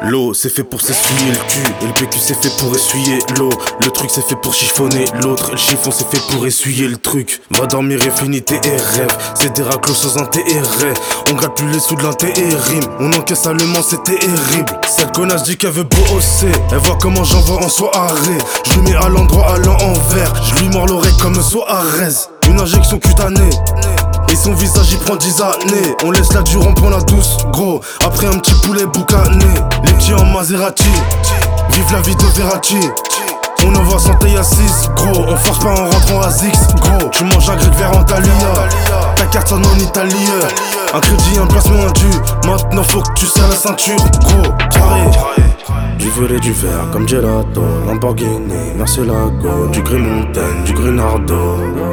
L'eau c'est fait pour s'essuyer le cul, et le PQ c'est fait pour essuyer l'eau. Le truc c'est fait pour chiffonner l'autre, et le chiffon c'est fait pour essuyer le truc. Va dormir et finis tes rêves, c'est des raclos sans intérêt. On gratte plus les sous de l'intérim, on encaisse allemand c'est terrible. Cette connasse dit qu'elle veut bosser, elle voit comment j'envoie en soirée. Je lui mets à l'endroit à l'envers, je lui mords l'oreille comme Suarez. Une injection cutanée, et son visage y prend 10 années. On laisse la dure, on prend la douce, gros. Après un petit poulet boucané, les petits en Maserati. Vive la vie de Verratti. On envoie santé à 6, gros. On force pas en rentrant à Zix, gros. Tu manges un grec vert en Thalia, ta carte sonne en italien. Un crédit, un placement, un dû. Maintenant faut que tu serres la ceinture, gros. Carré. Du volet, du verre comme gelato, Lamborghini, Murcielago, du Green Mountain, du Greenardo.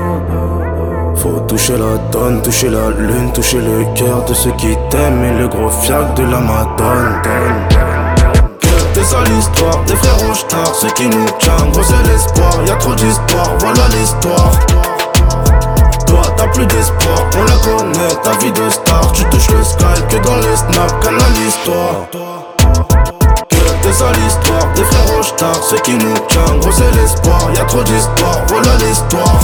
Faut toucher la tonne, toucher la lune, toucher le cœur de ceux qui t'aiment et le gros fiac de la Madone. Que des sales histoires, des frères Rochtar, ceux qui nous tiennent, gros c'est l'espoir, y'a trop d'histoire, voilà l'histoire. Toi t'as plus d'espoir, on la connaît, ta vie de star, tu touches le sky, que dans les snaps, canalise-toi. Que des sales histoires, des frères Rochtar, ceux qui nous tiennent, gros c'est l'espoir, y'a trop d'histoire, voilà l'histoire.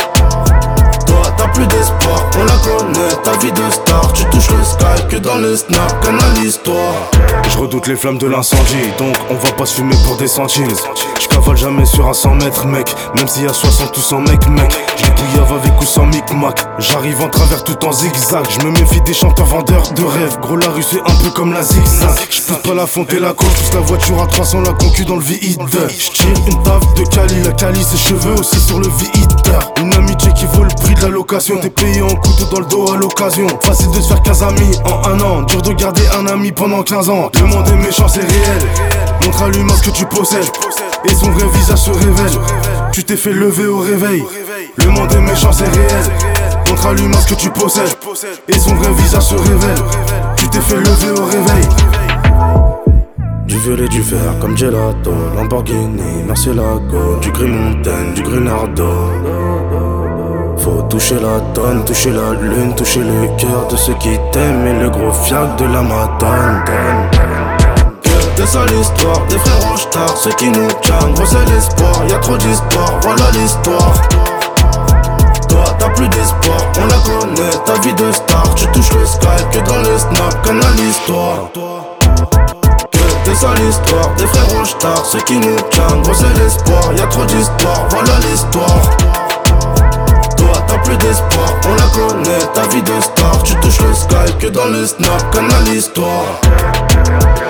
T'as plus d'espoir, on la connaît, ta vie de star. Tu touches le sky, que dans le snap, canalise-toi. Je redoute les flammes de l'incendie, donc on va pas se fumer pour des centimes. Je cavale jamais sur un 100 mètres, mec. Même s'il y a 60 ou 100 mecs, mec. J'ai bouillave avec ou sans micmac. J'arrive en travers tout en zigzag. Je me méfie des chanteurs vendeurs de rêves. Gros, la rue c'est un peu comme la zigzag. J'pousse pas la fonte et la côte, pousse la voiture à 300, la concu dans le V8. J'tire une taf de Cali, la Cali ses cheveux aussi sur le V8. Une amitié qui vaut le prix de la location. T'es payé en couteau dans le dos à l'occasion. Facile de se faire 15 amis en un an. Dur de garder un ami pendant 15 ans. Le monde est méchant, c'est réel. Montre à l'humain ce que tu possèdes, et son vrai visage se révèle. Tu t'es fait lever au réveil. Le monde est méchant, c'est réel. Montre à l'humain ce que tu possèdes, et son vrai visage se révèle. Tu t'es fait lever au réveil. Du violet, du vert comme gelato, Lamborghini, Murcielago, du Green Mountain, du Greenardo. Faut toucher la tonne, toucher la lune, toucher le cœur de ceux qui t'aiment et le gros fiac de la Madone. Que des sales histoires, des frères Rochtar, ceux qui nous tiennent, gros c'est l'espoir, y'a trop d'histoire, voilà l'histoire. Toi t'as plus d'espoir, on la connaît, ta vie de star. Tu touches le sky, que dans les snaps, canalise-toi. Que des sales histoires, des frères Rochtar, ceux qui nous tiennent, gros c'est l'espoir, y'a trop d'histoire, voilà l'histoire. T'as plus d'espoir, on la connaît, ta vie de star. Tu touches le sky, que dans le snap, canalise-toi.